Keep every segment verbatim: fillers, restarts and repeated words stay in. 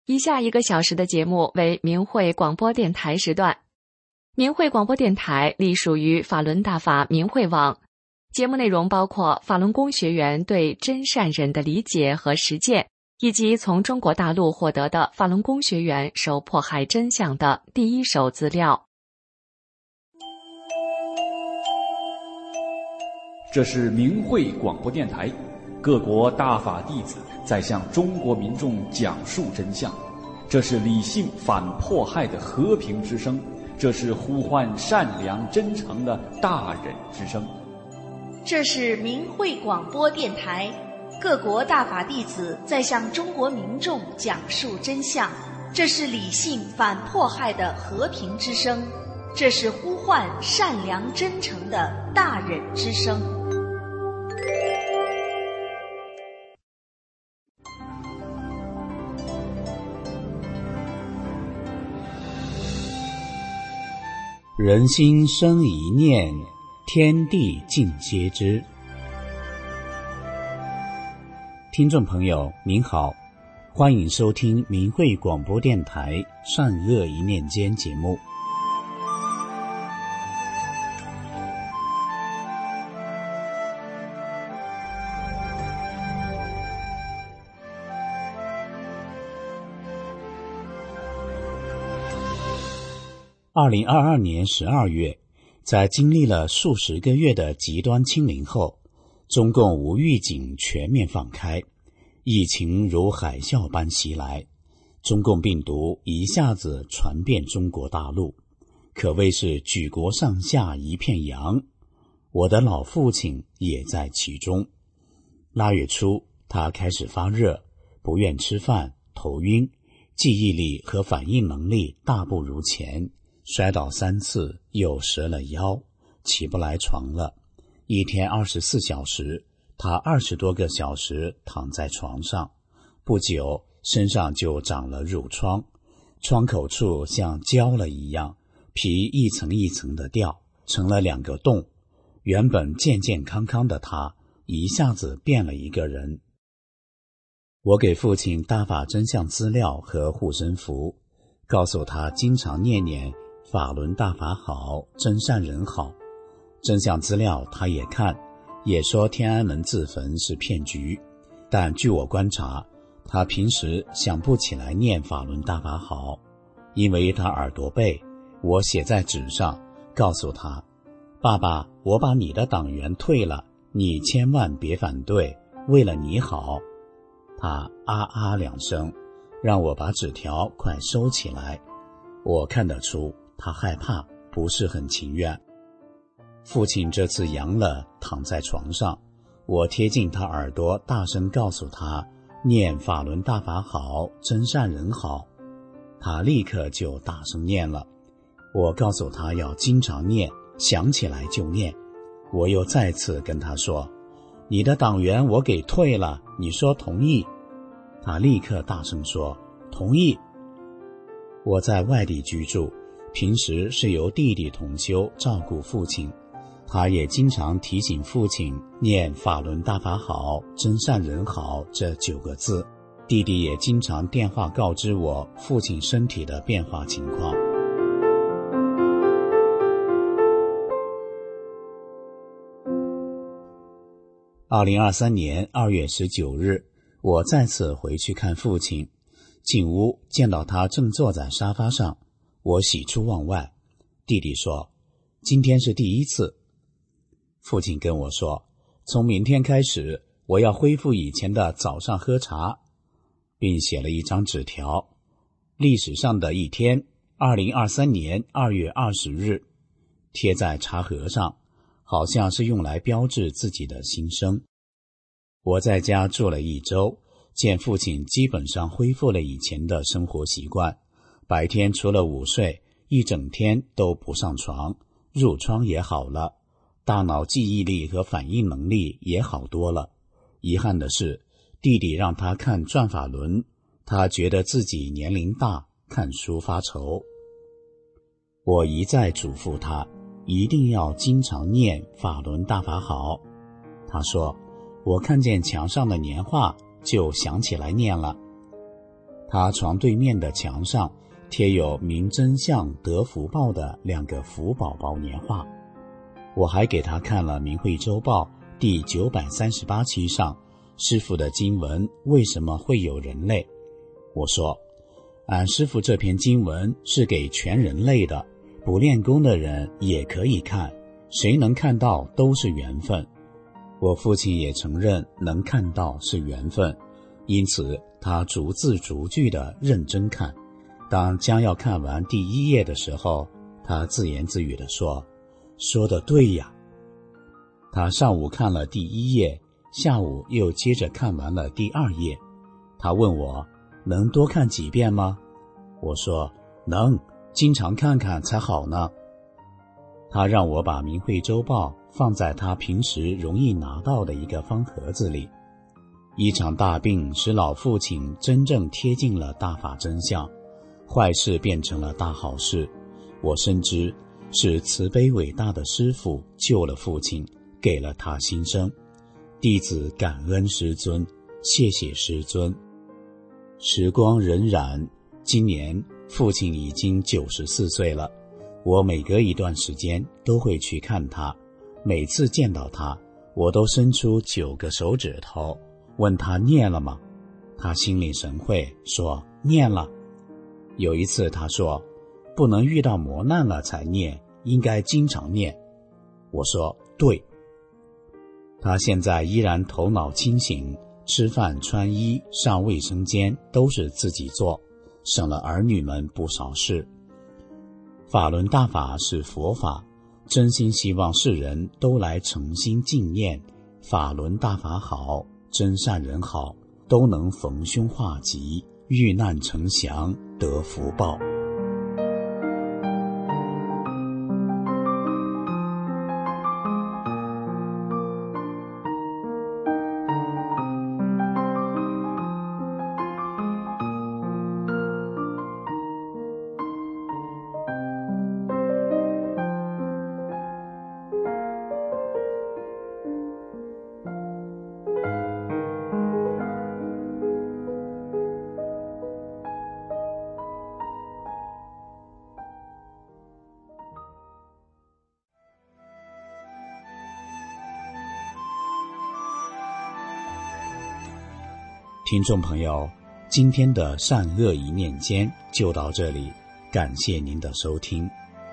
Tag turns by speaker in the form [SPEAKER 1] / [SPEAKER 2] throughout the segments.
[SPEAKER 1] 以下一个小时的节目为明慧广播电台时段。明慧广播电台隶属于法轮大法明慧网，节目内容包括法轮功学员对真善忍的理解和实践，以及从中国大陆获得的法轮功学员受迫害真相的第一手资料。
[SPEAKER 2] 这是明慧广播电台，各国大法弟子在向中国民众讲述真相，这是理性反迫害的和平之声，这是呼唤善良真诚的大忍之声。
[SPEAKER 3] 这是明慧广播电台，各国大法弟子在向中国民众讲述真相，这是理性反迫害的和平之声，这是呼唤善良真诚的大忍之声。
[SPEAKER 4] 人心生一念，天地尽皆知。听众朋友您好，欢迎收听明慧广播电台善恶一念间节目。二零二二年十二月，在经历了数十个月的极端清零后，中共无预警全面放开，疫情如海啸般袭来，中共病毒一下子传遍中国大陆，可谓是举国上下一片扬。我的老父亲也在其中。腊月初，他开始发热，不愿吃饭，头晕，记忆力和反应能力大不如前，摔倒三次，又折了腰，起不来床了。一天二十四小时，他二十多个小时躺在床上，不久身上就长了褥疮，窗口处像焦了一样，皮一层一层的掉，成了两个洞。原本健健康康的他，一下子变了一个人。我给父亲大法真相资料和护身符，告诉他经常念念法轮大法好，真善人好。真相资料他也看，也说天安门自焚是骗局，但据我观察，他平时想不起来念法轮大法好，因为他耳朵背，我写在纸上，告诉他，爸爸，我把你的党员退了，你千万别反对，为了你好。他啊啊两声，让我把纸条快收起来。我看得出他害怕，不是很情愿。父亲这次阳了，躺在床上，我贴近他耳朵，大声告诉他，念法轮大法好，真善人好。他立刻就大声念了。我告诉他要经常念，想起来就念。我又再次跟他说，你的党员我给退了，你说同意？他立刻大声说，同意。我在外地居住，平时是由弟弟同修照顾父亲，他也经常提醒父亲念法轮大法好，真善人好这九个字。弟弟也经常电话告知我父亲身体的变化情况。二零二三年二月十九日，我再次回去看父亲，进屋见到他正坐在沙发上，我喜出望外。弟弟说，今天是第一次。父亲跟我说，从明天开始我要恢复以前的早上喝茶，并写了一张纸条，历史上的一天，二零二三年二月二十日，贴在茶盒上，好像是用来标志自己的心声。我在家住了一周，见父亲基本上恢复了以前的生活习惯，白天除了午睡，一整天都不上床，褥疮也好了，大脑记忆力和反应能力也好多了。遗憾的是，弟弟让他看转法轮，他觉得自己年龄大，看书发愁。我一再嘱咐他，一定要经常念法轮大法好。他说，我看见墙上的年画就想起来念了。 他床对面的墙上贴有明真相得福报的两个福宝宝年画。我还给他看了《明慧周报》第九百三十八期上师父的经文为什么会有人类。我说，俺师父这篇经文是给全人类的，不练功的人也可以看，谁能看到都是缘分。我父亲也承认能看到是缘分，因此他逐字逐句地认真看。当将要看完第一页的时候，他自言自语地说，说得对呀。他上午看了第一页，下午又接着看完了第二页。他问我，能多看几遍吗？我说，能，经常看看才好呢。他让我把《明慧周报》放在他平时容易拿到的一个方盒子里。一场大病使老父亲真正贴近了大法真相，坏事变成了大好事。我深知是慈悲伟大的师父救了父亲，给了他新生。弟子感恩师尊，谢谢师尊。时光荏苒，今年父亲已经九十四岁了。我每隔一段时间都会去看他，每次见到他，我都伸出九个手指头，问他念了吗？他心领神会，说念了。有一次他说，不能遇到磨难了才念，应该经常念。我说对。他现在依然头脑清醒，吃饭穿衣上卫生间都是自己做，省了儿女们不少事。法轮大法是佛法，真心希望世人都来诚心敬念，法轮大法好，真善人好，都能逢凶化吉，遇难成祥，得福报。听众朋友，今天的善恶一念间就到这里，感谢您的收听。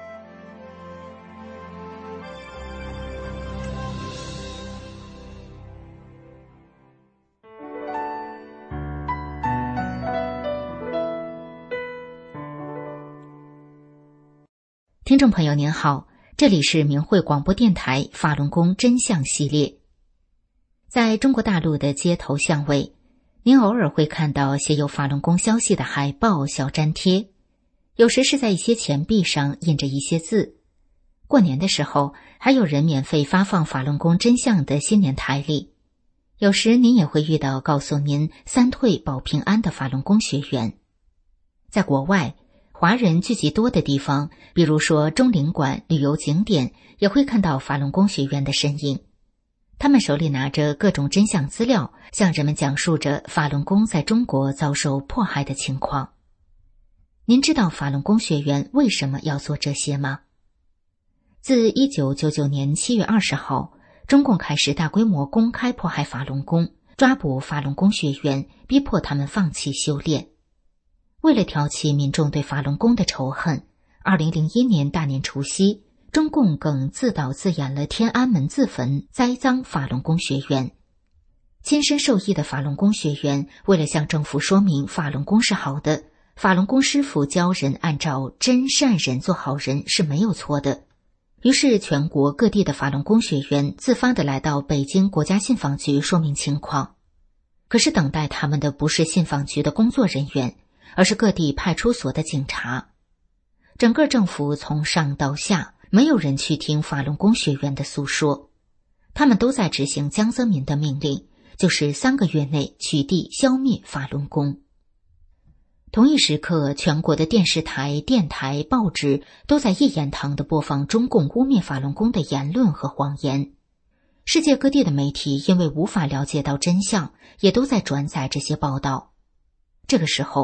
[SPEAKER 5] 听众朋友您好，这里是明慧广播电台法轮功真相系列。在中国大陆的街头巷尾，您偶尔会看到写有法轮功消息的海报、小粘贴，有时是在一些钱币上印着一些字。过年的时候，还有人免费发放法轮功真相的新年台历。有时您也会遇到告诉您三退保平安的法轮功学员。在国外，华人聚集多的地方，比如说中领馆、旅游景点，也会看到法轮功学员的身影。他们手里拿着各种真相资料，向人们讲述着法轮功在中国遭受迫害的情况。您知道法轮功学员为什么要做这些吗？自一九九九年七月二十号，中共开始大规模公开迫害法轮功，抓捕法轮功学员，逼迫他们放弃修炼。为了挑起民众对法轮功的仇恨，二零零一年大年除夕，中共更自导自演了天安门自焚，栽赃法轮功学员。亲身受益的法轮功学员为了向政府说明法轮功是好的，法轮功师傅教人按照真善人做好人是没有错的，于是全国各地的法轮功学员自发地来到北京国家信访局说明情况。可是等待他们的不是信访局的工作人员，而是各地派出所的警察。整个政府从上到下，没有人去听法轮功学员的诉说，他们都在执行江泽民的命令，就是三个月内取缔消灭法轮功。同一时刻，全国的电视台、电台、报纸都在一言堂地播放中共污蔑法轮功的言论和谎言。世界各地的媒体因为无法了解到真相，也都在转载这些报道。这个时候，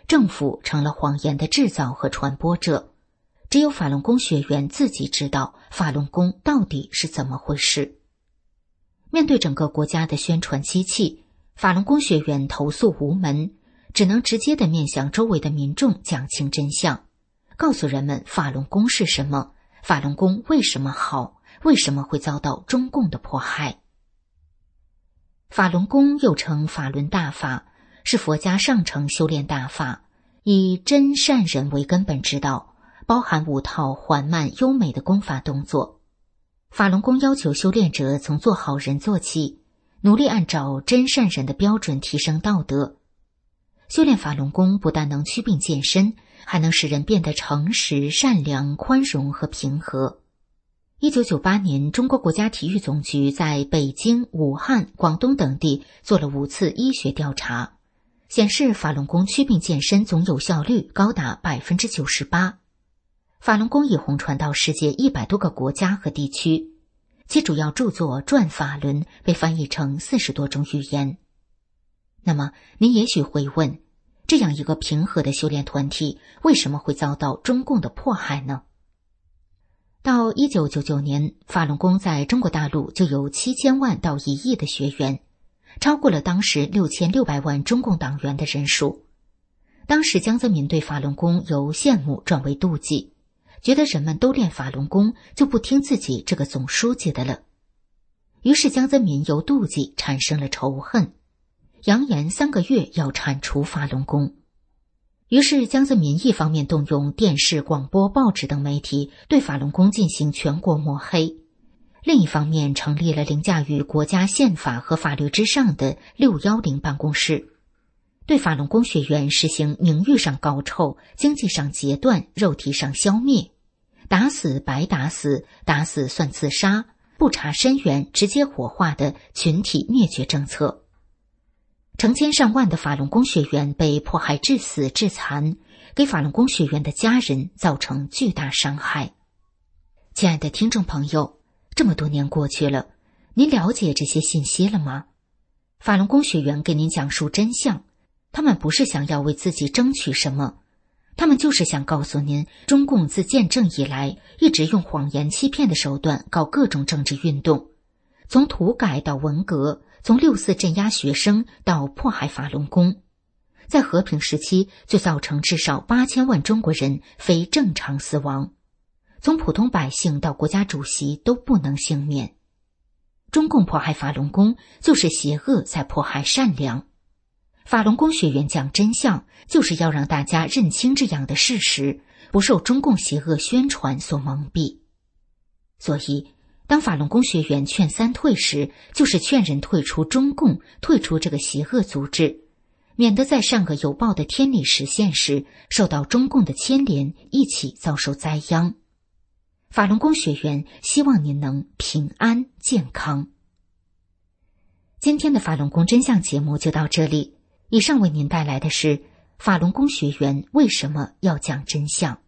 [SPEAKER 5] 政府成了谎言的制造和传播者。只有法轮功学员自己知道法轮功到底是怎么回事。面对整个国家的宣传机器，法轮功学员投诉无门，只能直接的面向周围的民众讲清真相，告诉人们法轮功是什么，法轮功为什么好，为什么会遭到中共的迫害。法轮功又称法轮大法，是佛家上乘修炼大法，以真善忍为根本之道，包含五套缓慢优美的功法动作。法轮功要求修炼者从做好人做起，努力按照真善忍的标准提升道德。修炼法轮功不但能祛病健身，还能使人变得诚实、善良、宽容和平和。一九九八年，中国国家体育总局在北京、武汉、广东等地做了五次医学调查，显示法轮功祛病健身总有效率高达 百分之九十八。法轮功已红传到世界一百多个国家和地区，其主要著作《转法轮》被翻译成四十多种语言。那么，您也许会问，这样一个平和的修炼团体，为什么会遭到中共的迫害呢？到一九九九年，法轮功在中国大陆就有七千万到一亿的学员，超过了当时六千六百万中共党员的人数。当时江泽民对法轮功由羡慕转为妒忌，觉得人们都练法轮功，就不听自己这个总书记的了。于是江泽民由妒忌产生了仇恨，扬言三个月要铲除法轮功。于是江泽民一方面动用电视、广播、报纸等媒体对法轮功进行全国抹黑，另一方面成立了凌驾于国家宪法和法律之上的六一零办公室，对法轮功学员实行名誉上搞臭、经济上截断、肉体上消灭，打死白打死，打死算自杀，不查深源直接火化的群体灭绝政策。成千上万的法轮功学员被迫害致死致残，给法轮功学员的家人造成巨大伤害。亲爱的听众朋友，这么多年过去了，您了解这些信息了吗？法轮功学员给您讲述真相，他们不是想要为自己争取什么，他们就是想告诉您，中共自建政以来一直用谎言欺骗的手段搞各种政治运动，从土改到文革，从六四镇压学生到迫害法轮功，在和平时期就造成至少八千万中国人非正常死亡，从普通百姓到国家主席都不能幸免。中共迫害法轮功，就是邪恶在迫害善良。法轮功学员讲真相，就是要让大家认清这样的事实，不受中共邪恶宣传所蒙蔽。所以当法轮功学员劝三退时，就是劝人退出中共，退出这个邪恶组织，免得在善恶有报的天理实现时，受到中共的牵连，一起遭受灾殃。法轮功学员希望您能平安健康。今天的法轮功真相节目就到这里，以上为您带来的是法轮功学员为什么要讲真相。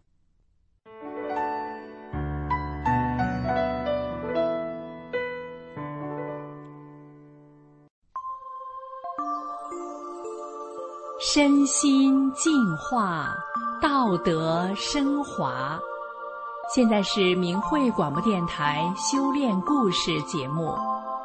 [SPEAKER 1] 身心净化，道德升华。现在是明慧广播电台修炼故事节目。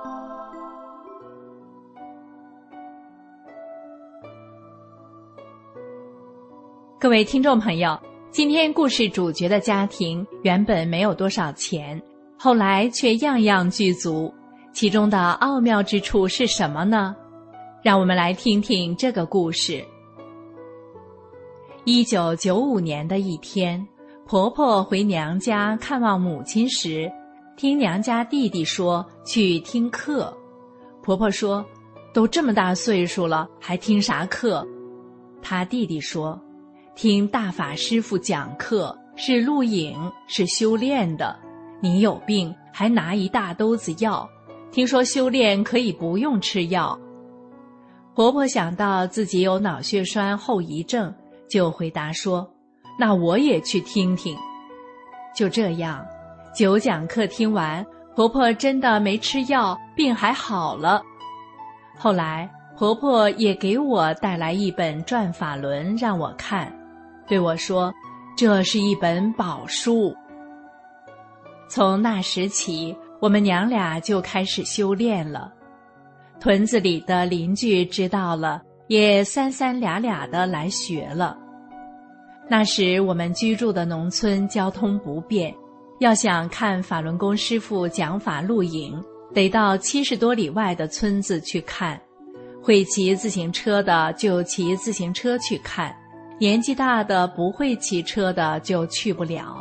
[SPEAKER 1] 各位听众朋友，今天故事主角的家庭原本没有多少钱，后来却样样具足，其中的奥妙之处是什么呢？让我们来听听这个故事。一九九五年的一天，婆婆回娘家看望母亲时，听娘家弟弟说去听课。婆婆说，都这么大岁数了，还听啥课？她弟弟说，听大法师父讲课，是录影，是修炼的。你有病还拿一大兜子药，听说修炼可以不用吃药。婆婆想到自己有脑血栓后遗症，就回答说，那我也去听听。就这样，九讲课听完，婆婆真的没吃药，病还好了。后来
[SPEAKER 6] 婆婆也给我带来一本转法轮让我看，对我说，这是一本宝书。从那时起，我们娘俩就开始修炼了。屯子里的邻居知道了，也三三俩俩的来学了。那时我们居住的农村交通不便，要想看法轮功师父讲法录影，得到七十多里外的村子去看。会骑自行车的就骑自行车去看，年纪大的不会骑车的就去不了。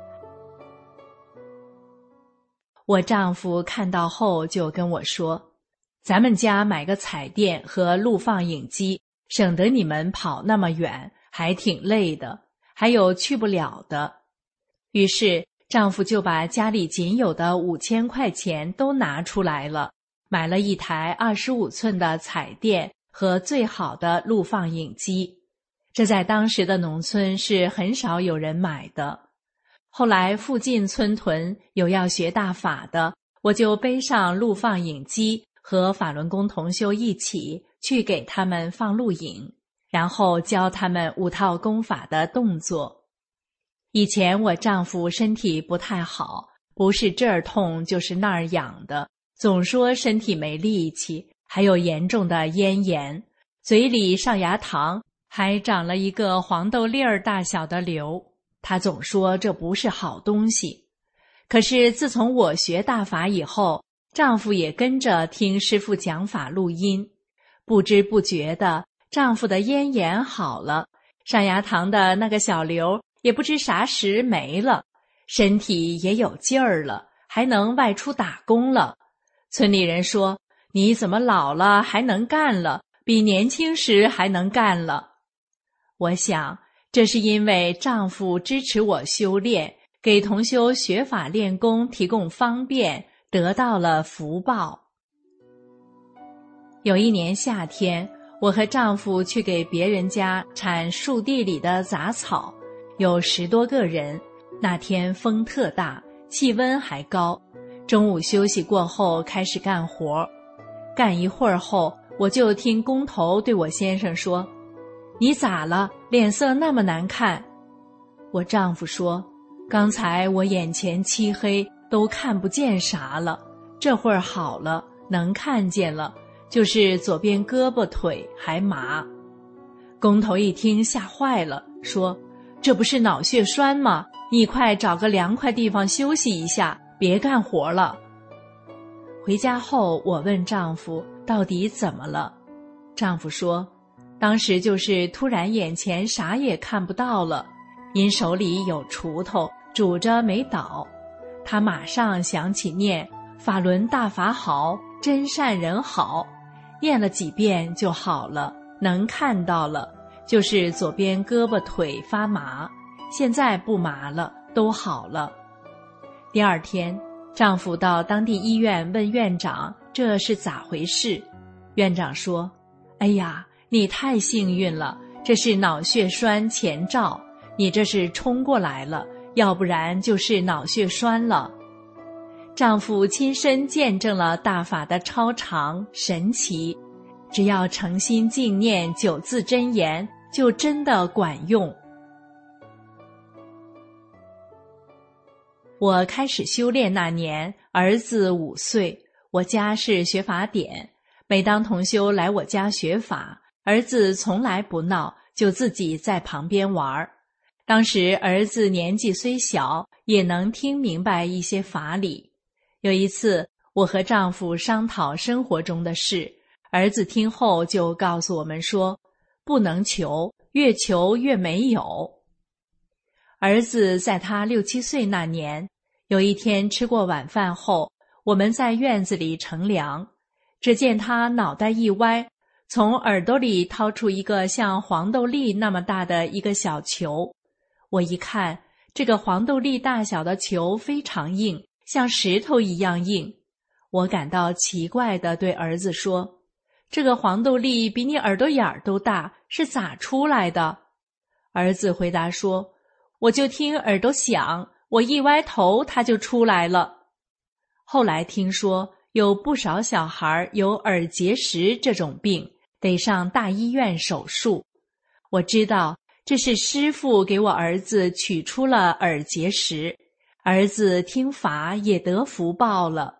[SPEAKER 6] 我丈夫看到后就跟我说，咱们家买个彩电和录放影机，省得你们跑那么远，还挺累的，还有去不了的。于是丈夫就把家里仅有的五千块钱都拿出来了，买了一台二十五寸的彩电和最好的录放影机，这在当时的农村是很少有人买的。后来附近村屯有要学大法的，我就背上录放影机和法轮功同修一起去给他们放录影，然后教他们五套功法的动作。以前我丈夫身体不太好，不是这儿痛就是那儿痒的，总说身体没力气，还有严重的咽炎，嘴里上牙膛还长了一个黄豆粒儿大小的瘤，他总说这不是好东西。可是自从我学大法以后，丈夫也跟着听师父讲法录音，不知不觉的，丈夫的咽炎好了，上牙膛的那个小瘤也不知啥时没了，身体也有劲儿了，还能外出打工了。村里人说，你怎么老了还能干了，比年轻时还能干了。我想这是因为丈夫支持我修炼，给同修学法练功提供方便，得到了福报。有一年夏天，我和丈夫去给别人家铲树地里的杂草，有十多个人，那天风特大，气温还高，中午休息过后开始干活，干一会儿后，我就听工头对我先生说，你咋了？脸色那么难看。我丈夫说，刚才我眼前漆黑，都看不见啥了，这会儿好了，能看见了，就是左边胳膊腿还麻。工头一听吓坏了，说，这不是脑血栓吗？你快找个凉快地方休息一下，别干活了。回家后，我问丈夫到底怎么了。丈夫说，当时就是突然眼前啥也看不到了，因手里有锄头拄着没倒，他马上想起念法轮大法好，真善人好，念了几遍就好了，能看到了，就是左边胳膊腿发麻，现在不麻了，都好了。第二天，丈夫到当地医院问院长这是咋回事。院长说，哎呀，你太幸运了，这是脑血栓前兆，你这是冲过来了，要不然就是脑血栓了。丈夫亲身见证了大法的超常神奇，只要诚心静念九字真言，就真的管用。我开始修炼那年，儿子五岁，我家是学法典，每当同修来我家学法，儿子从来不闹，就自己在旁边玩。当时儿子年纪虽小，也能听明白一些法理。有一次，我和丈夫商讨生活中的事，儿子听后就告诉我们说，不能求，越求越没有。儿子在他六七岁那年，有一天吃过晚饭后，我们在院子里乘凉，只见他脑袋一歪，从耳朵里掏出一个像黄豆粒那么大的一个小球。我一看，这个黄豆粒大小的球非常硬，像石头一样硬。我感到奇怪地对儿子说，这个黄豆粒比你耳朵眼儿都大，是咋出来的？儿子回答说，我就听耳朵响，我一歪头它就出来了。后来听说有不少小孩有耳结石这种病， 得上大医院手术。我知道这是师父给我儿子取出了耳结石，儿子听法也得福报了。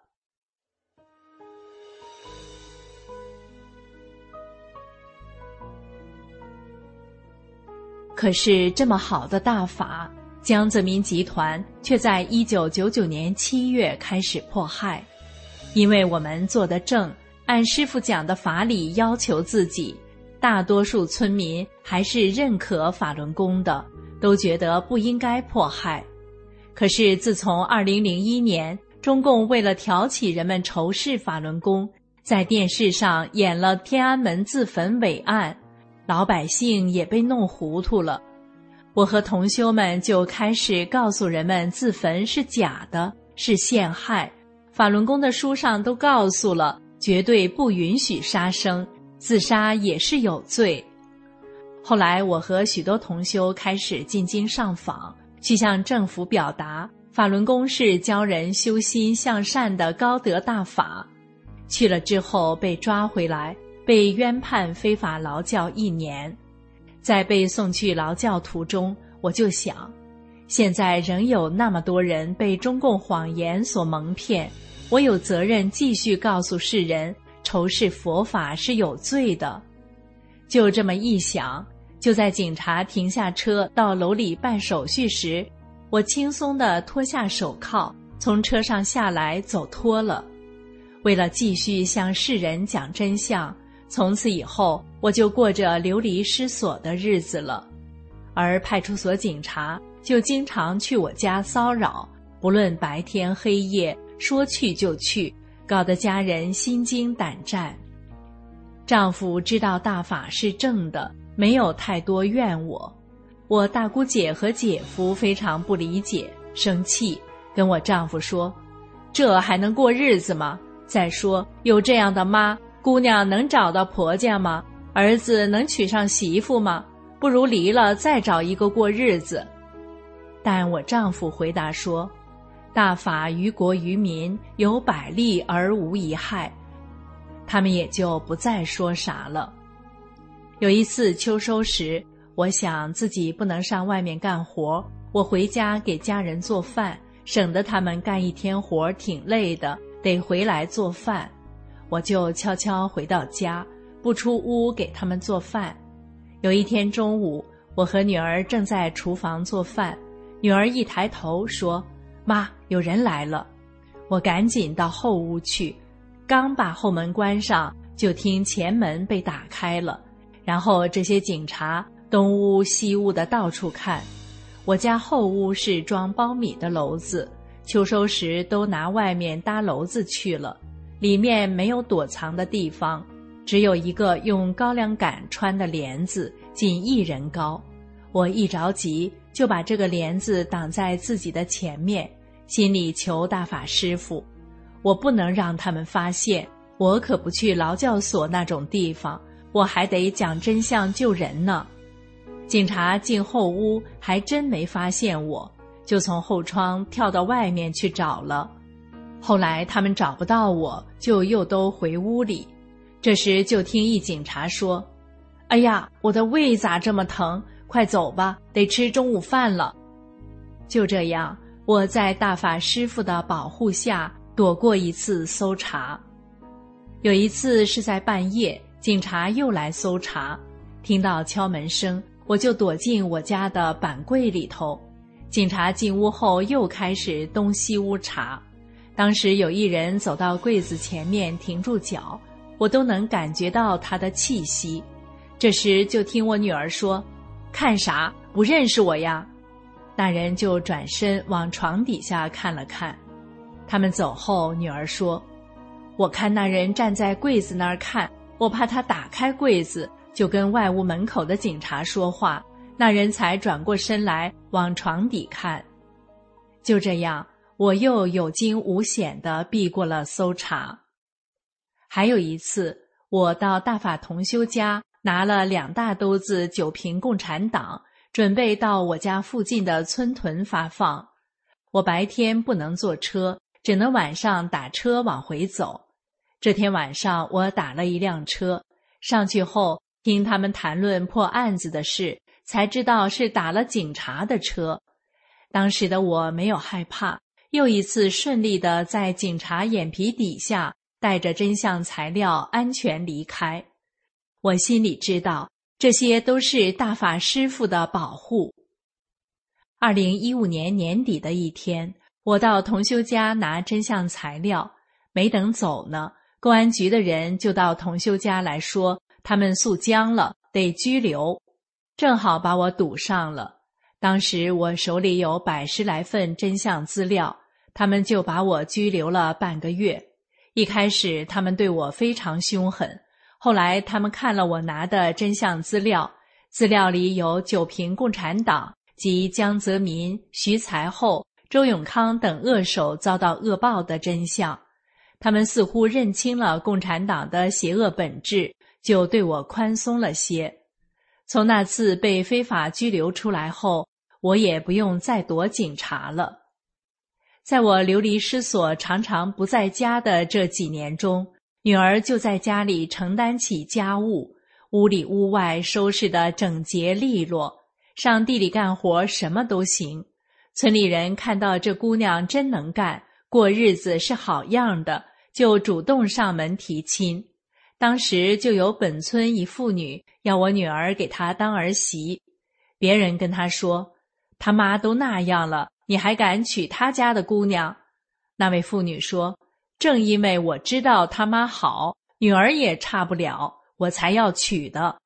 [SPEAKER 6] 可是这么好的大法，江泽民集团却在一九九九年七月开始迫害。因为我们做得正，按师父讲的法理要求自己，大多数村民还是认可法轮功的，都觉得不应该迫害。可是自从二零零一年，中共为了挑起人们仇视法轮功，在电视上演了天安门自焚伟案，老百姓也被弄糊涂了。我和同修们就开始告诉人们，自焚是假的，是陷害。法轮功的书上都告诉了，绝对不允许杀生，自杀也是有罪。后来我和许多同修开始进京上访，去向政府表达法轮功是教人修心向善的高德大法。去了之后被抓回来，被冤判非法劳教一年。在被送去劳教途中，我就想，现在仍有那么多人被中共谎言所蒙骗，我有责任继续告诉世人，仇视佛法是有罪的。就这么一想，就在警察停下车到楼里办手续时，我轻松地脱下手铐，从车上下来走脱了。为了继续向世人讲真相，从此以后我就过着流离失所的日子了。而派出所警察就经常去我家骚扰，不论白天黑夜，说去就去，搞得家人心惊胆战。丈夫知道大法是正的，没有太多怨我。我大姑姐和姐夫非常不理解，生气，跟我丈夫说，这还能过日子吗？再说有这样的妈，姑娘能找到婆家吗？儿子能娶上媳妇吗？不如离了再找一个过日子。但我丈夫回答说，大法于国于民，有百利而无一害，他们也就不再说啥了。有一次秋收时，我想自己不能上外面干活，我回家给家人做饭，省得他们干一天活挺累的，得回来做饭。我就悄悄回到家，不出屋给他们做饭。有一天中午，我和女儿正在厨房做饭，女儿一抬头说，妈，有人来了。我赶紧到后屋去，刚把后门关上，就听前门被打开了，然后这些警察东屋西屋的到处看。我家后屋是装苞米的篓子，秋收时都拿外面搭篓子去了，里面没有躲藏的地方，只有一个用高粱杆穿的帘子，仅一人高。我一着急就把这个帘子挡在自己的前面，心里求大法师父，我不能让他们发现，我可不去劳教所那种地方，我还得讲真相救人呢。警察进后屋还真没发现我，就从后窗跳到外面去找了。后来他们找不到我，就又都回屋里。这时就听一警察说，哎呀，我的胃咋这么疼，快走吧，得吃中午饭了。就这样，我在大法师父的保护下躲过一次搜查。有一次是在半夜，警察又来搜查，听到敲门声，我就躲进我家的板柜里头。警察进屋后又开始东西屋查，当时有一人走到柜子前面停住脚，我都能感觉到他的气息。这时就听我女儿说，看啥？不认识我呀？那人就转身往床底下看了看。他们走后，女儿说，我看那人站在柜子那儿看，我怕他打开柜子，就跟外屋门口的警察说话，那人才转过身来往床底看。就这样，我又有惊无险地避过了搜查。还有一次，我到大法同修家拿了两大兜子九瓶共产党，准备到我家附近的村屯发放。我白天不能坐车，只能晚上打车往回走。这天晚上我打了一辆车， 上去后听他们谈论破案子的事，才知道是打了警察的车。当时的我没有害怕，又一次顺利地在警察眼皮底下带着真相材料安全离开。我心里知道，这些都是大法师父的保护。二零一五年年底的一天，我到同修家拿真相材料，没等走呢，公安局的人就到同修家来说，他们诉僵了，得拘留，正好把我堵上了。当时我手里有百十来份真相资料，他们就把我拘留了半个月。一开始他们对我非常凶狠，后来他们看了我拿的真相资料，资料里有九评共产党及江泽民、徐才厚、周永康等恶手遭到恶报的真相，他们似乎认清了共产党的邪恶本质，就对我宽松了些。从那次被非法拘留出来后，我也不用再躲警察了。在我流离失所常常不在家的这几年中，女儿就在家里承担起家务，屋里屋外收拾得整洁利落，上地里干活什么都行。村里人看到这姑娘真能干，过日子是好样的，就主动上门提亲。当时就有本村一妇女要我女儿给她当儿媳，别人跟她说，她妈都那样了，你还敢娶她家的姑娘？那位妇女说，正因为我知道她妈好，女儿也差不了，我才要娶的。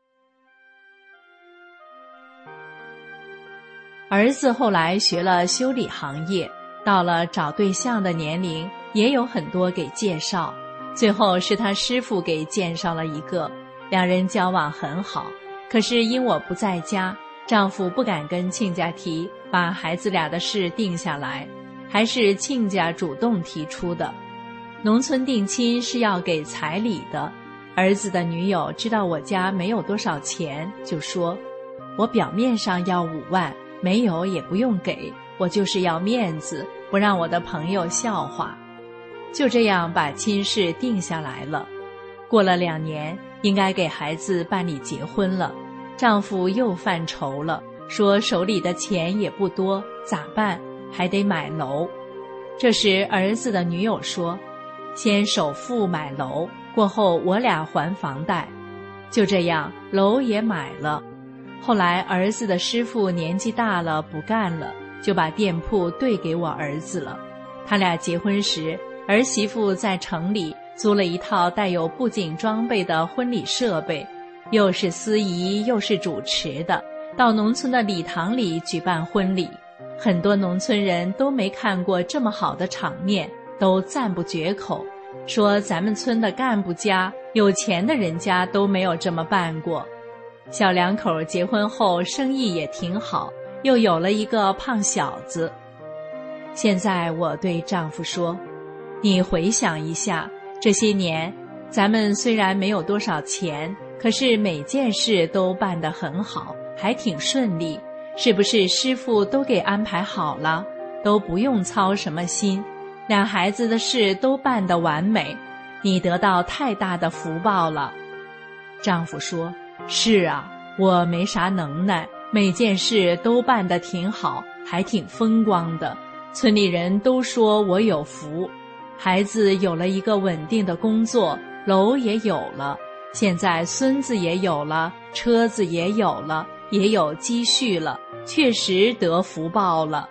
[SPEAKER 6] 儿子后来学了修理行业，到了找对象的年龄，也有很多给介绍，最后是他师父给介绍了一个，两人交往很好。可是因我不在家，丈夫不敢跟亲家提，把孩子俩的事定下来，还是亲家主动提出的。农村定亲是要给彩礼的，儿子的女友知道我家没有多少钱，就说，我表面上要五万，没有也不用给，我就是要面子，不让我的朋友笑话。就这样把亲事定下来了。过了两年，应该给孩子办理结婚了，丈夫又犯愁了，说手里的钱也不多，咋办？还得买楼。这时儿子的女友说，先首付买楼，过后我俩还房贷。就这样，楼也买了。后来儿子的师傅年纪大了，不干了，就把店铺兑给我儿子了。他俩结婚时，儿媳妇在城里租了一套带有布景装备的婚礼设备，又是司仪又是主持的，到农村的礼堂里举办婚礼。很多农村人都没看过这么好的场面，都赞不绝口，说咱们村的干部家、有钱的人家都没有这么办过。小两口结婚后生意也挺好，又有了一个胖小子。现在我对丈夫说，你回想一下，这些年咱们虽然没有多少钱，可是每件事都办得很好，还挺顺利，是不是师傅都给安排好了，都不用操什么心，俩孩子的事都办得完美，你得到太大的福报了。丈夫说，是啊，我没啥能耐，每件事都办得挺好，还挺风光的，村里人都说我有福，孩子有了一个稳定的工作，楼也有了，现在孙子也有了，车子也有了，也有积蓄了，确实得福报了。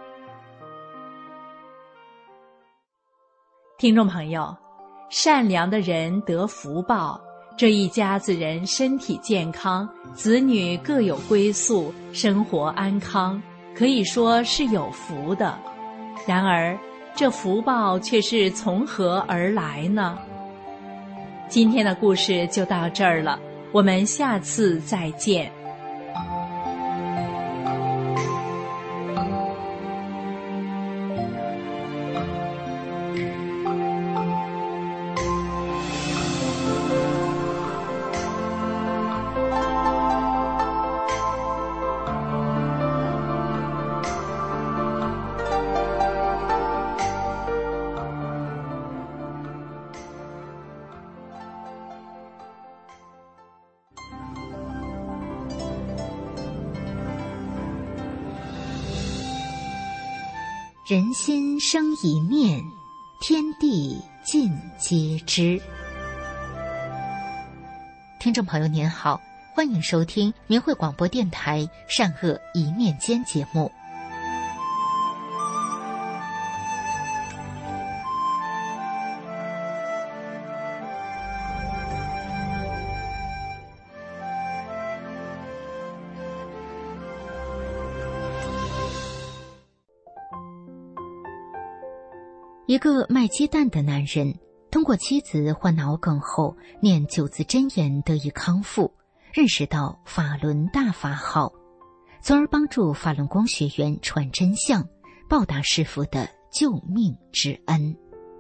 [SPEAKER 6] 听众朋友，善良的人得福报，这一家子人身体健康，子女各有归宿，生活安康，可以说是有福的。然而这福报却是从何而来呢？今天的故事就到这儿了，我们下次再见。
[SPEAKER 5] 人心生一念，天地尽皆知。听众朋友您好，欢迎收听明慧广播电台善恶一念间节目。一个卖鸡蛋的男人通过妻子患脑梗后念九字真言得以康复，认识到法轮大法好，从而帮助法轮功学员传真相，报答师父的救命之恩。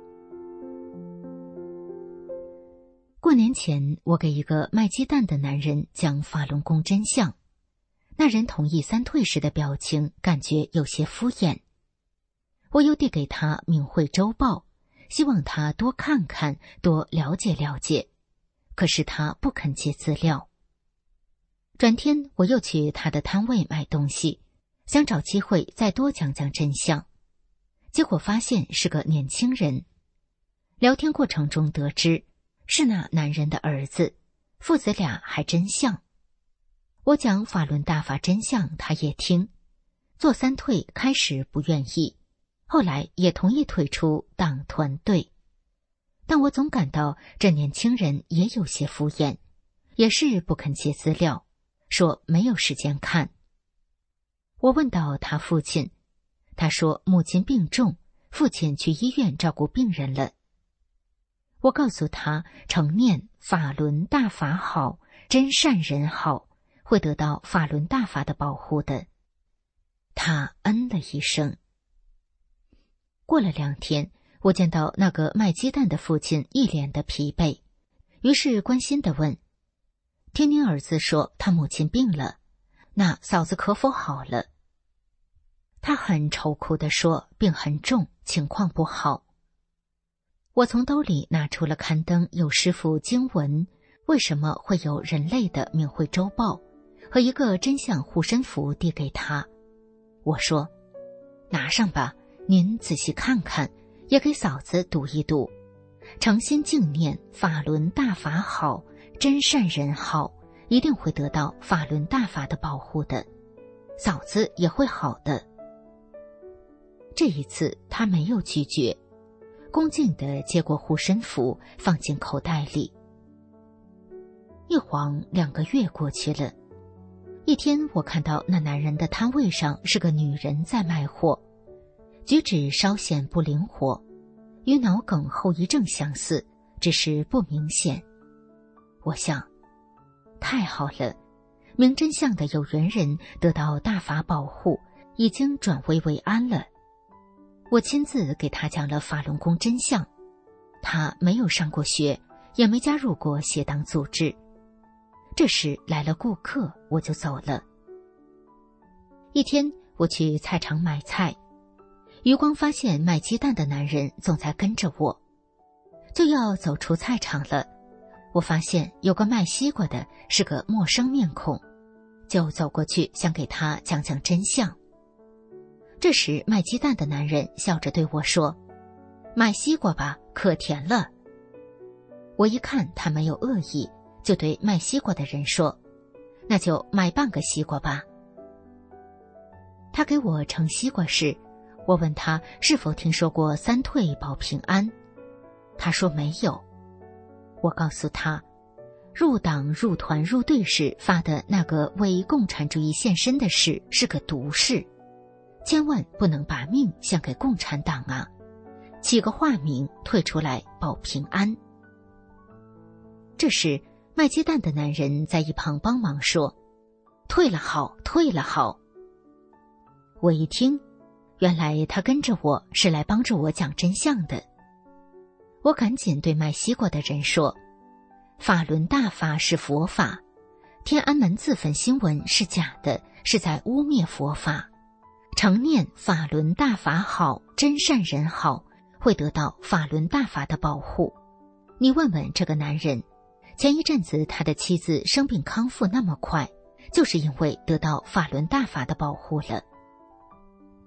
[SPEAKER 5] 过年前，我给一个卖鸡蛋的男人讲法轮功真相，那人同意三退时的表情感觉有些敷衍。我又递给他《明慧周报》，希望他多看看，多了解了解，可是他不肯接资料。转天我又去他的摊位买东西，想找机会再多讲讲真相，结果发现是个年轻人。聊天过程中得知是那男人的儿子，父子俩还真像。我讲法轮大法真相他也听，做三退开始不愿意，后来也同意退出党团队，但我总感到这年轻人也有些敷衍，也是不肯接资料，说没有时间看。我问到他父亲，他说母亲病重，父亲去医院照顾病人了。我告诉他常念法轮大法好，真善人好，会得到法轮大法的保护的。他嗯了一声。过了两天，我见到那个卖鸡蛋的父亲一脸的疲惫，于是关心地问：听您儿子说他母亲病了，那嫂子可否好了？他很愁苦地说病很重，情况不好。我从兜里拿出了刊登有师父经文为什么会有人类的明慧周报和一个真相护身符递给他。我说：拿上吧，您仔细看看，也给嫂子读一读，诚心敬念法轮大法好，真善人好，一定会得到法轮大法的保护的，嫂子也会好的。这一次他没有拒绝，恭敬地接过护身符放进口袋里。一晃两个月过去了，一天我看到那男人的摊位上是个女人在卖货，举止稍显不灵活，与脑梗后遗症相似，只是不明显。我想，太好了，明真相的有缘人得到大法保护，已经转危为安了。我亲自给他讲了法轮功真相，他没有上过学，也没加入过邪党组织。这时来了顾客，我就走了。一天我去菜场买菜，余光发现卖鸡蛋的男人总在跟着我，就要走出菜场了。我发现有个卖西瓜的是个陌生面孔，就走过去想给他讲讲真相。这时卖鸡蛋的男人笑着对我说：买西瓜吧，可甜了。我一看他没有恶意，就对卖西瓜的人说：那就买半个西瓜吧。他给我盛西瓜时，我问他是否听说过三退保平安，他说没有。我告诉他，入党入团入队时发的那个为共产主义献身的誓是个毒誓，千万不能把命献给共产党啊，起个化名退出来保平安。这时卖鸡蛋的男人在一旁帮忙说：退了好，退了好。我一听，原来他跟着我是来帮助我讲真相的。我赶紧对卖西瓜的人说：法轮大法是佛法，天安门自焚新闻是假的，是在污蔑佛法，常念法轮大法好，真善人好，会得到法轮大法的保护。你问问这个男人，前一阵子他的妻子生病康复那么快，就是因为得到法轮大法的保护了。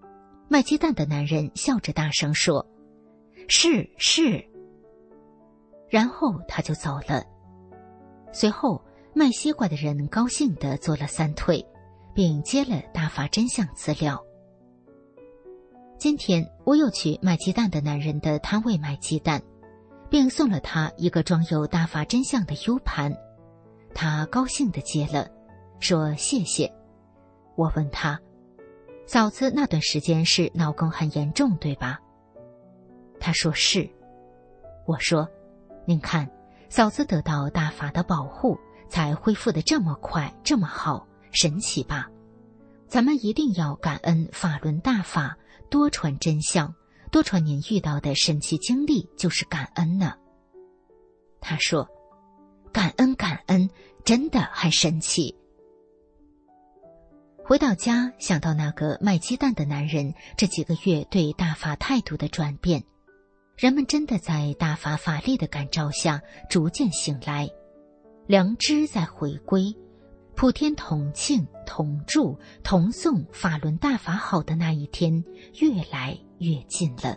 [SPEAKER 5] 卖鸡蛋的男人笑着大声说：“是是。”然后他就走了。随后卖西瓜的人高兴地做了三退，并接了大法真相资料。今天我又去卖鸡蛋的男人的摊位买鸡蛋，并送了他一个装有大法真相的 U 盘。他高兴地接了，说谢谢。我问他，嫂子那段时间是脑梗很严重对吧？他说是。我说，您看，嫂子得到大法的保护，才恢复得这么快这么好，神奇吧？咱们一定要感恩法轮大法，多传真相，多传您遇到的神奇经历，就是感恩呢。他说，感恩感恩，真的很神奇。回到家，想到那个卖鸡蛋的男人这几个月对大法态度的转变，人们真的在大法法力的感召下逐渐醒来，良知在回归，普天同庆同祝同颂法轮大法好的那一天越来越近了。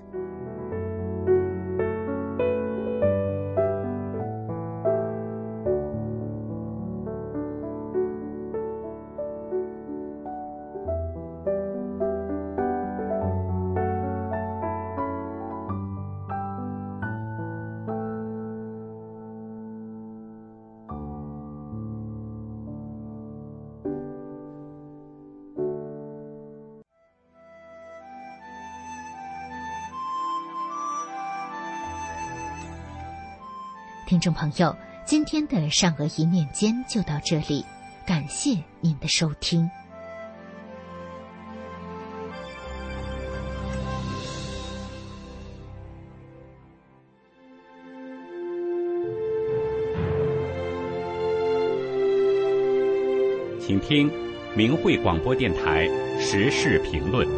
[SPEAKER 5] 听众朋友，今天的善恶一念间就到这里，感谢您的收听。
[SPEAKER 7] 请听明慧广播电台时事评论。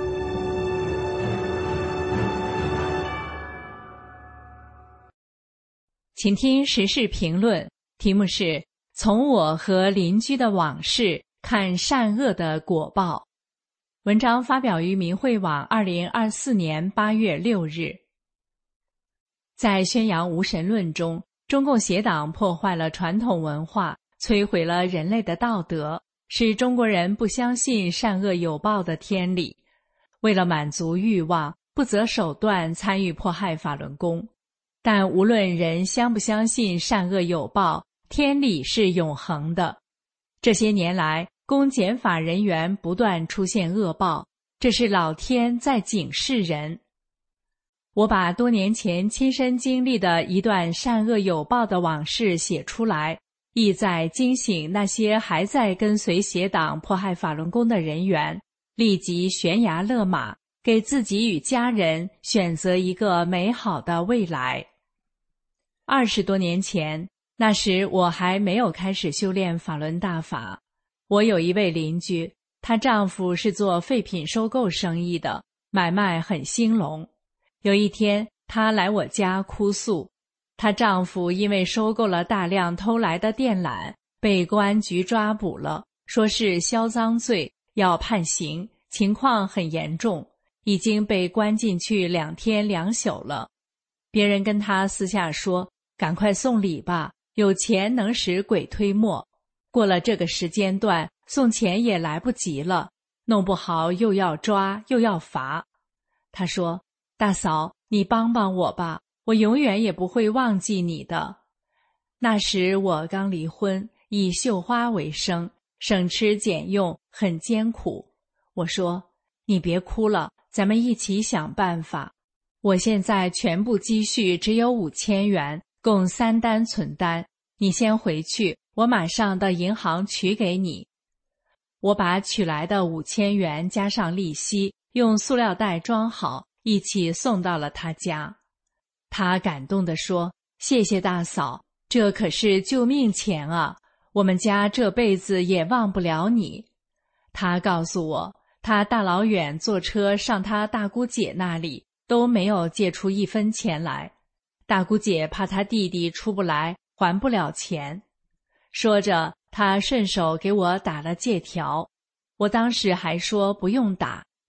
[SPEAKER 6] 请听时事评论，题目是从我和邻居的往事看善恶的果报。文章发表于明慧网二零二四年八月六日。在宣扬无神论中，中共邪党破坏了传统文化，摧毁了人类的道德，使中国人不相信善恶有报的天理，为了满足欲望，不择手段参与迫害法轮功。但无论人相不相信善恶有报，天理是永恒的。这些年来，公检法人员不断出现恶报，这是老天在警示人。我把多年前亲身经历的一段善恶有报的往事写出来，意在惊醒那些还在跟随邪党迫害法轮功的人员，立即悬崖勒马，给自己与家人选择一个美好的未来。二十多年前，那时我还没有开始修炼法轮大法。我有一位邻居，她丈夫是做废品收购生意的，买卖很兴隆。有一天，她来我家哭诉，她丈夫因为收购了大量偷来的电缆，被公安局抓捕了，说是销赃罪，要判刑，情况很严重，已经被关进去两天两宿了。别人跟她私下说，赶快送礼吧，有钱能使鬼推磨。过了这个时间段，送钱也来不及了，弄不好又要抓又要罚。他说，大嫂，你帮帮我吧，我永远也不会忘记你的。那时我刚离婚，以绣花为生，省吃俭用，很艰苦。我说，你别哭了，咱们一起想办法。我现在全部积蓄只有五千元，共三单存单，你先回去，我马上到银行取给你。我把取来的五千元加上利息，用塑料袋装好，一起送到了他家。他感动地说，谢谢大嫂，这可是救命钱啊，我们家这辈子也忘不了你。他告诉我，他大老远坐车上他大姑姐那里，都没有借出一分钱来。大姑姐怕他弟弟出不来，还不了钱。说着，他顺手给我打了借条。我当时还说不用打，他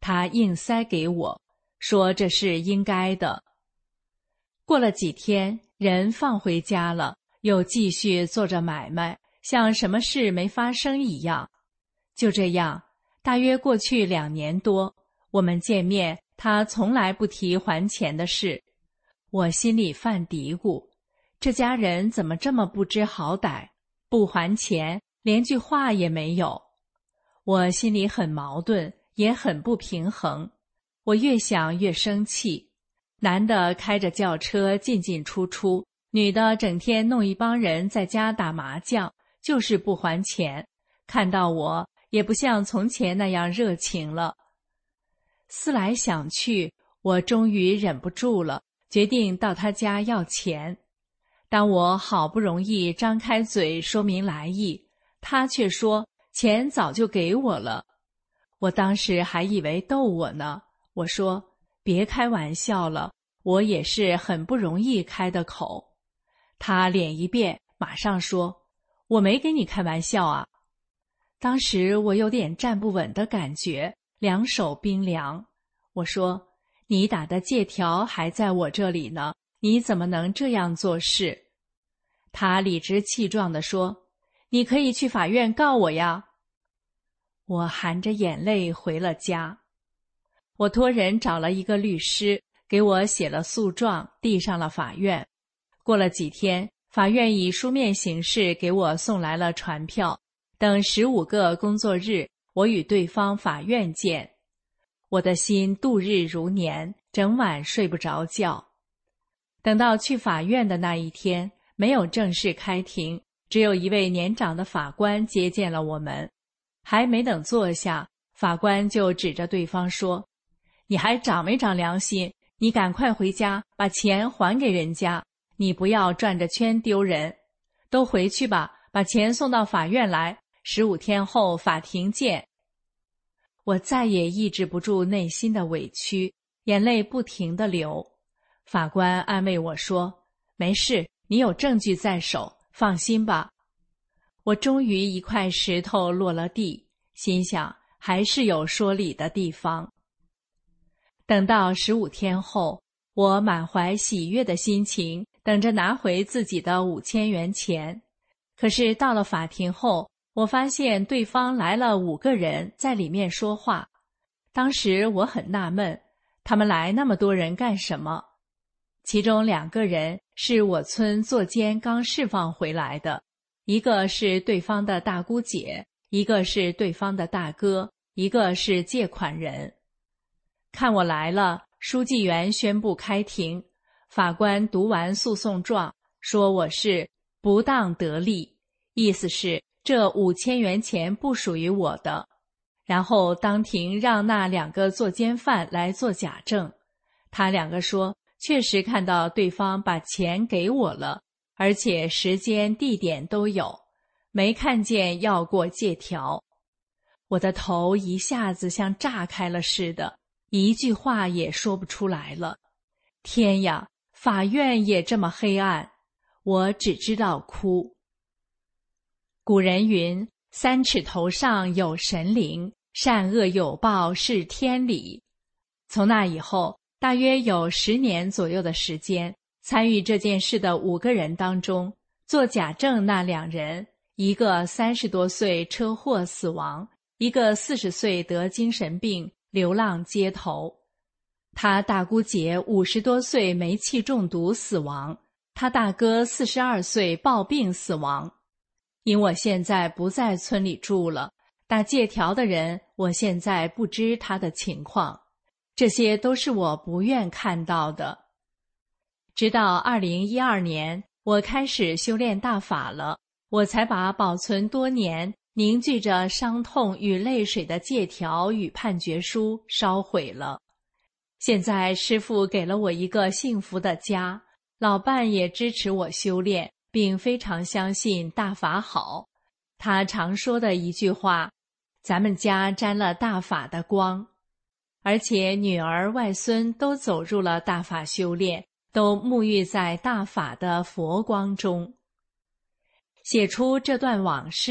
[SPEAKER 6] 他硬塞给我，说这是应该的。过了几天，人放回家了，又继续做着买卖，像什么事没发生一样。就这样，大约过去两年多，我们见面，他从来不提还钱的事。我心里犯嘀咕，这家人怎么这么不知好歹，不还钱，连句话也没有。我心里很矛盾，也很不平衡。我越想越生气，男的开着轿车进进出出，女的整天弄一帮人在家打麻将，就是不还钱，看到我也不像从前那样热情了。思来想去，我终于忍不住了，决定到他家要钱。当我好不容易张开嘴说明来意，他却说钱早就给我了。我当时还以为逗我呢，我说别开玩笑了，我也是很不容易开的口。他脸一变，马上说我没跟你开玩笑啊。当时我有点站不稳的感觉，两手冰凉。我说你打的借条还在我这里呢，你怎么能这样做事？他理直气壮地说你可以去法院告我呀。我含着眼泪回了家。我托人找了一个律师，给我写了诉状，递上了法院。过了几天，法院以书面形式给我送来了传票，等十五个工作日，我与对方法院见。我的心度日如年，整晚睡不着觉。等到去法院的那一天，没有正式开庭，只有一位年长的法官接见了我们。还没等坐下，法官就指着对方说，你还长没长良心？你赶快回家，把钱还给人家，你不要转着圈丢人。都回去吧，把钱送到法院来，十五天后法庭见。我再也抑制不住内心的委屈，眼泪不停地流。法官安慰我说，没事，你有证据在手，放心吧。我终于一块石头落了地，心想还是有说理的地方。等到十五天后，我满怀喜悦的心情，等着拿回自己的五千元钱。可是到了法庭后，我发现对方来了五个人在里面说话。当时我很纳闷，他们来那么多人干什么？其中两个人是我村作监刚释放回来的，一个是对方的大姑姐，一个是对方的大哥，一个是借款人。看我来了，书记员宣布开庭。法官读完诉讼状，说我是不当得利，意思是这五千元钱不属于我的。然后当庭让那两个作奸犯来做假证，他两个说确实看到对方把钱给我了，而且时间地点都有，没看见要过借条。我的头一下子像炸开了似的，一句话也说不出来了。天呀，法院也这么黑暗，我只知道哭。古人云，三尺头上有神灵，善恶有报是天理。从那以后，大约有十年左右的时间，参与这件事的五个人当中，做假证那两人，一个三十多岁车祸死亡，一个四十岁得精神病流浪街头。他大姑姐五十多岁煤气中毒死亡，他大哥四十二岁暴病死亡。因我现在不在村里住了，打借条的人我现在不知他的情况，这些都是我不愿看到的。直到二零一二年，我开始修炼大法了，我才把保存多年凝聚着伤痛与泪水的借条与判决书烧毁了。现在师父给了我一个幸福的家，老伴也支持我修炼，并非常相信大法好。他常说的一句话，咱们家沾了大法的光，而且女儿外孙都走入了大法修炼，都沐浴在大法的佛光中。写出这段往事，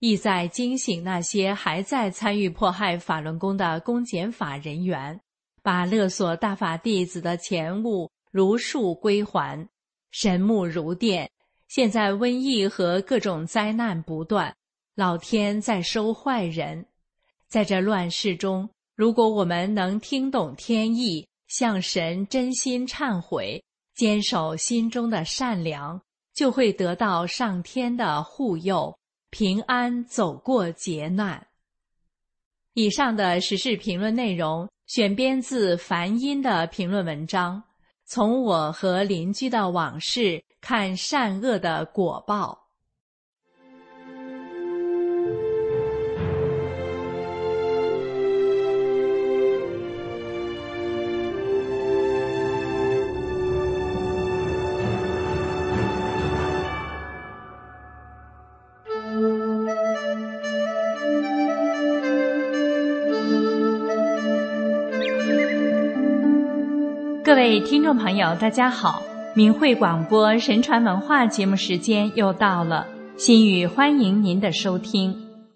[SPEAKER 6] 意在惊醒那些还在参与迫害法轮功的公检法人员，把勒索大法弟子的钱物如数归还。神木如电，现在瘟疫和各种灾难不断，老天在收坏人。在这乱世中，如果我们能听懂天意，向神真心忏悔，坚守心中的善良，就会得到上天的护佑，平安走过劫难。以上的时事评论内容选编自梵音的评论文章，从我和邻居的往事看善恶的果报。各位听众朋友，大家好，明慧广播神传文化节目时间又到了，心语欢迎您的收听。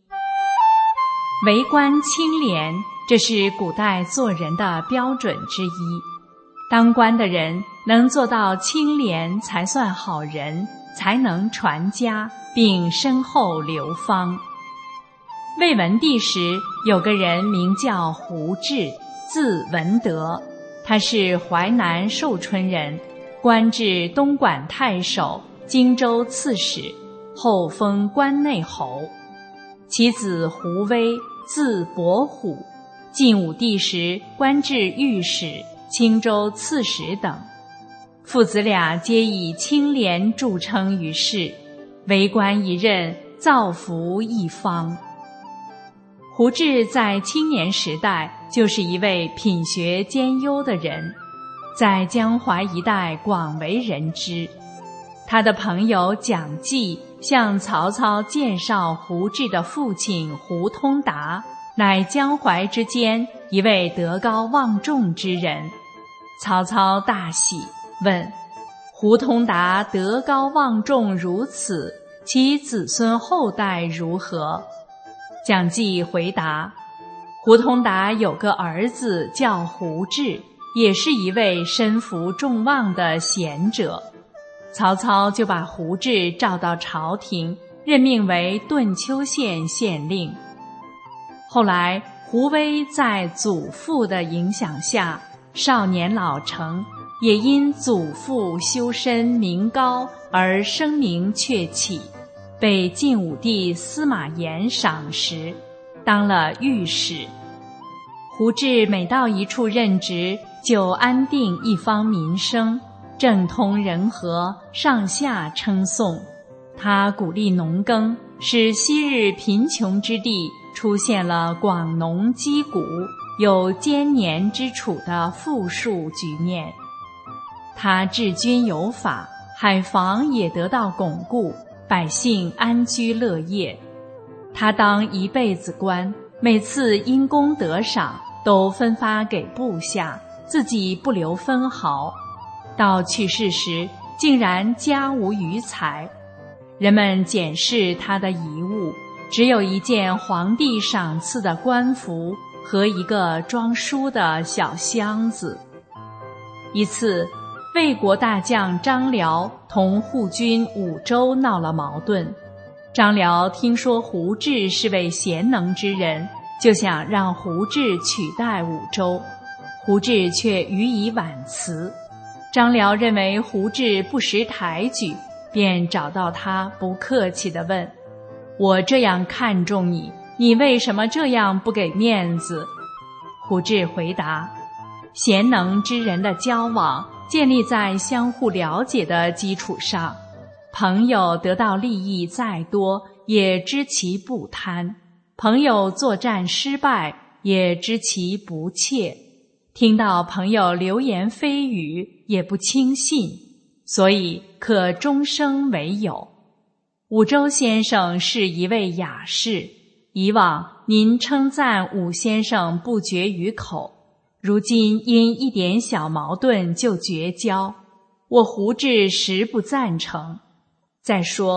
[SPEAKER 6] 为官清廉，这是古代做人的标准之一。当官的人能做到清廉，才算好人，才能传家，并身后流芳。魏文帝时，有个人名叫胡志，字文德，他是淮南寿春人，官至东莞太守、荆州刺史，后封关内侯。其子胡威，字伯虎，晋武帝时官至御史、青州刺史等。父子俩皆以清廉著称于世，为官一任，造福一方。胡志在青年时代就是一位品学兼优的人，在江淮一带广为人知。他的朋友蒋济向曹操介绍胡志的父亲胡通达，乃江淮之间一位德高望重之人。曹操大喜，问：胡通达德高望重如此，其子孙后代如何？蒋济回答：胡通达有个儿子叫胡志，也是一位身负众望的贤者。曹操就把胡志召到朝廷，任命为顿丘县县令。后来胡威在祖父的影响下，少年老成，也因祖父修身名高而声名鹊起，被晋武帝司马炎赏识，当了御史。胡志每到一处任职，就安定一方民生，政通人和，上下称颂。他鼓励农耕，使昔日贫穷之地出现了广农积谷，有兼年之处的富庶局面。他治军有法，海防也得到巩固，百姓安居乐业。他当一辈子官，每次因功得赏都分发给部下，自己不留分毫。到去世时，竟然家无余财。人们检视他的遗物，只有一件皇帝赏赐的官服和一个装书的小箱子。一次，魏国大将张辽同护军武周闹了矛盾。张辽听说胡志是位贤能之人，就想让胡志取代武周，胡志却予以婉辞。张辽认为胡志不识抬举，便找到他，不客气地问：我这样看重你，你为什么这样不给面子？胡志回答：贤能之人的交往建立在相互了解的基础上，朋友得到利益再多，也知其不贪；朋友作战失败，也知其不切；听到朋友流言蜚语，也不轻信，所以可终生为友。武周先生是一位雅士，以往您称赞武先生不绝于口，如今因一点小矛盾就绝交，我胡志实不赞成。再说，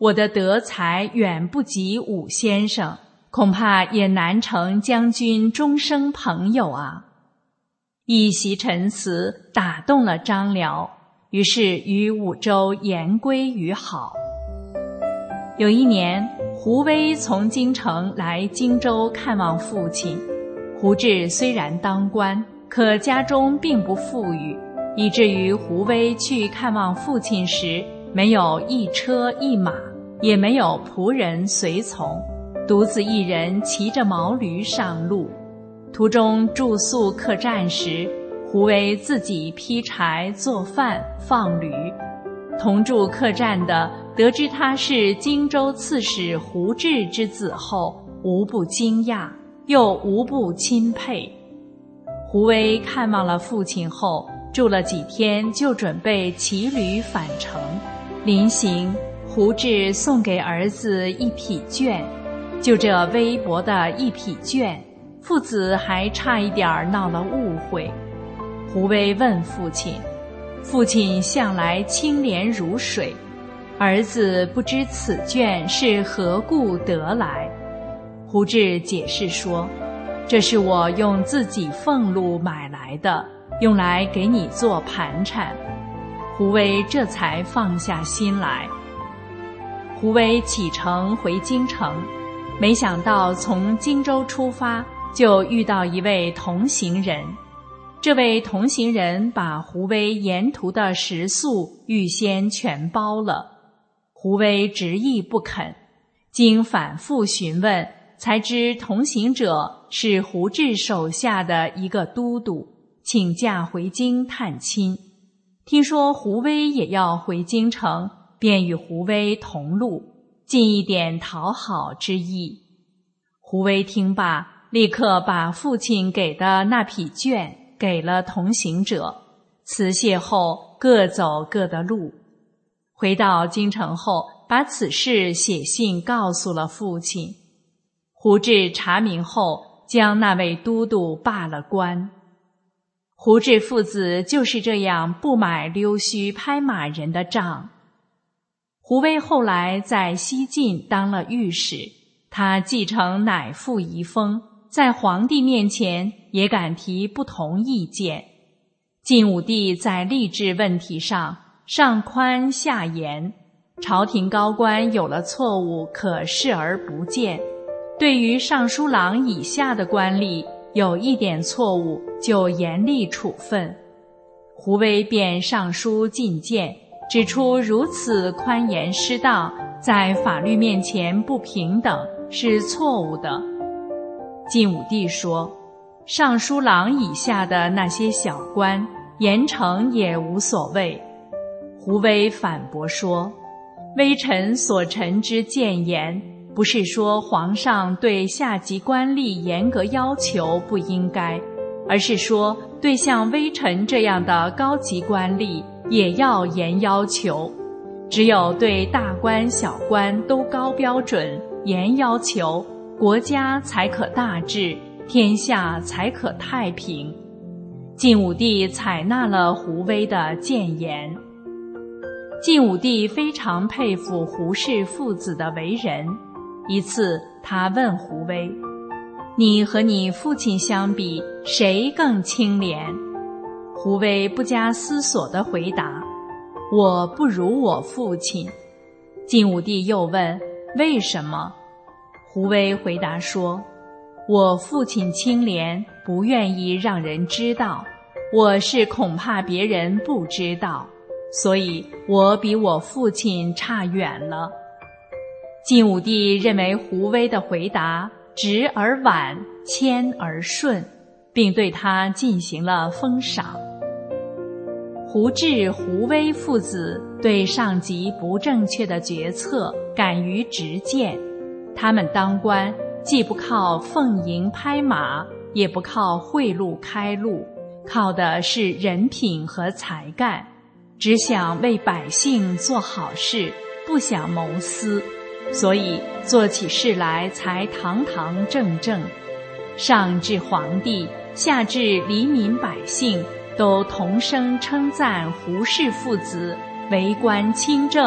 [SPEAKER 6] 我的德才远不及武先生，恐怕也难成将军终生朋友啊。”一席陈词打动了张辽，于是与武周言归于好。有一年，胡威从京城来荆州看望父亲。胡志虽然当官，可家中并不富裕，以至于胡威去看望父亲时，没有一车一马，也没有仆人随从，独自一人骑着毛驴上路。途中住宿客栈时，胡威自己劈柴做饭放驴。同住客栈的得知他是荆州刺史胡志之子后，无不惊讶，又无不钦佩。胡威看望了父亲后，住了几天就准备骑驴返程。临行，胡志送给儿子一匹绢，就这微薄的一匹绢，父子还差一点闹了误会。胡威问父亲，父亲向来清廉如水，儿子不知此绢是何故得来。胡志解释说，这是我用自己俸禄买来的，用来给你做盘缠。胡威这才放下心来。胡威启程回京城，没想到从荆州出发，就遇到一位同行人。这位同行人把胡威沿途的食宿预先全包了，胡威执意不肯，经反复询问，才知同行者是胡志手下的一个都督，请假回京探亲。听说胡威也要回京城，便与胡威同路，尽一点讨好之意。胡威听罢，立刻把父亲给的那匹绢给了同行者，辞谢后各走各的路。回到京城后，把此事写信告诉了父亲。胡志查明后，将那位都督罢了官。胡志父子就是这样不买溜须拍马人的账。胡威后来在西晋当了御史，他继承乃父遗风，在皇帝面前也敢提不同意见。晋武帝在吏治问题上上宽下严，朝廷高官有了错误可视而不见，对于尚书郎以下的官吏有一点错误就严厉处分。胡威便上书进谏，指出如此宽严失当，在法律面前不平等，是错误的。晋武帝说，尚书郎以下的那些小官，严惩也无所谓。胡威反驳说，微臣所陈之谏言，不是说皇上对下级官吏严格要求不应该，而是说对像微臣这样的高级官吏也要严要求。只有对大官小官都高标准严要求，国家才可大治，天下才可太平。晋武帝采纳了胡威的谏言。晋武帝非常佩服胡氏父子的为人。一次他问胡威，你和你父亲相比，谁更清廉？胡威不加思索地回答，我不如我父亲。晋武帝又问，为什么？胡威回答说，我父亲清廉，不愿意让人知道，我是恐怕别人不知道，所以我比我父亲差远了。晋武帝认为胡威的回答直而婉，谦而顺，并对他进行了封赏。胡志、胡威父子对上级不正确的决策敢于直谏，他们当官既不靠奉迎拍马，也不靠贿赂开路，靠的是人品和才干，只想为百姓做好事，不想谋私，所以做起事来才堂堂正正。上至皇帝，下至黎民百姓，都同声称赞胡氏父子为官清正，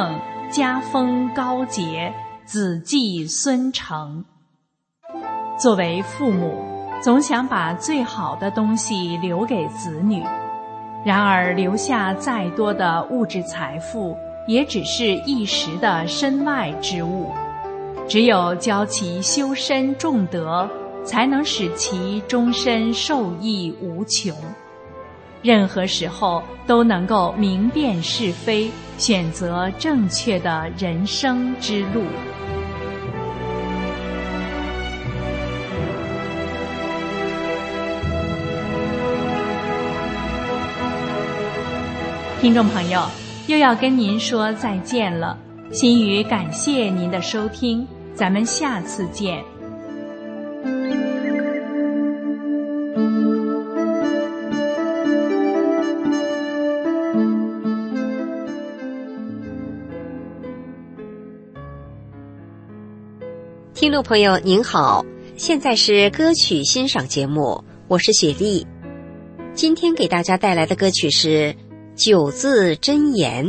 [SPEAKER 6] 家风高洁，子继孙承。作为父母，总想把最好的东西留给子女，然而留下再多的物质财富，也只是一时的身外之物。只有教其修身重德，才能使其终身受益无穷。任何时候都能够明辨是非，选择正确的人生之路。听众朋友，又要跟您说再见了。心语感谢您的收听，咱们下次见。
[SPEAKER 8] 听众朋友您好，现在是歌曲欣赏节目，我是雪莉。今天给大家带来的歌曲是九字真言。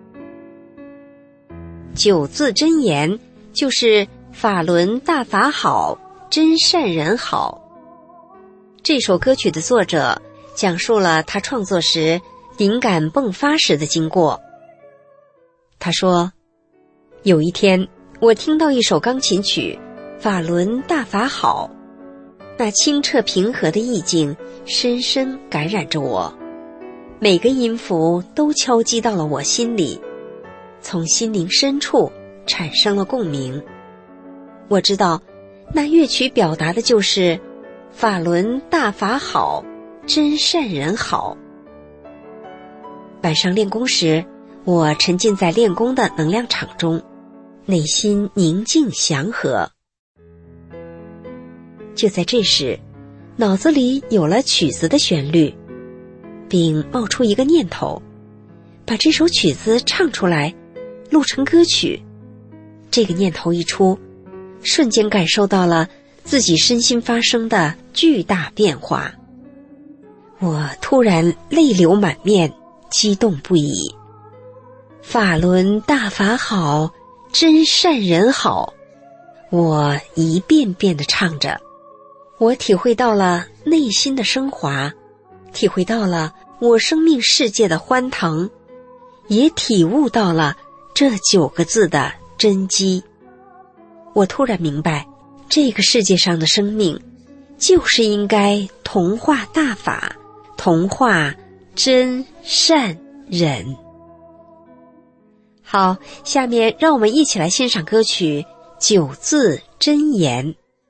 [SPEAKER 8] 九字真言就是法轮大法好，真善人好。这首歌曲的作者讲述了他创作时灵感迸发时的经过。他说，有一天我听到一首钢琴曲，法轮大法好，那清澈平和的意境深深感染着我，每个音符都敲击到了我心里，从心灵深处产生了共鸣。我知道那乐曲表达的就是法轮大法好，真善人好。晚上练功时，我沉浸在练功的能量场中，内心宁静祥和。就在这时，脑子里有了曲子的旋律，并冒出一个念头，把这首曲子唱出来，录成歌曲。这个念头一出，瞬间感受到了自己身心发生的巨大变化。我突然泪流满面，激动不已。法轮大法好，真善人好，我一遍遍地唱着。我体会到了内心的升华，体会到了我生命世界的欢腾，也体悟到了这九个字的真机。我突然明白，这个世界上的生命就是应该同化大法，同化真善人。好，下面让我们一起来欣赏歌曲《九字真言》。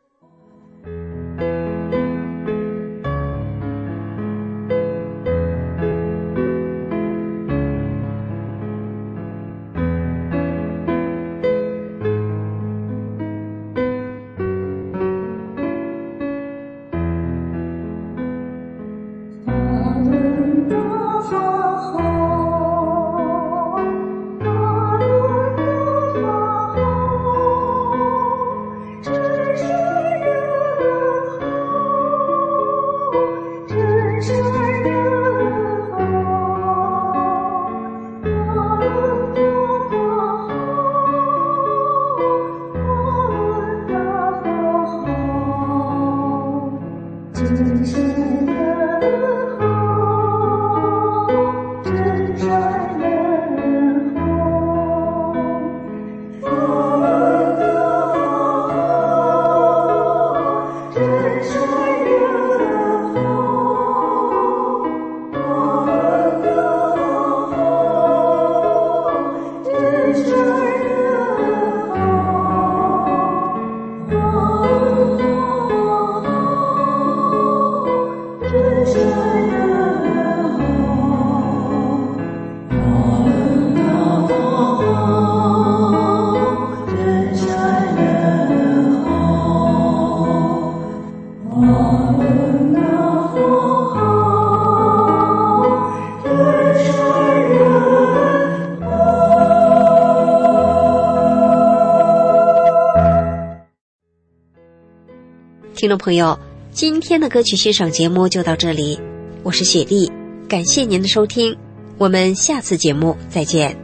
[SPEAKER 8] 听众朋友，今天的歌曲欣赏节目就到这里，我是雪莉，感谢您的收听，我们下次节目再见。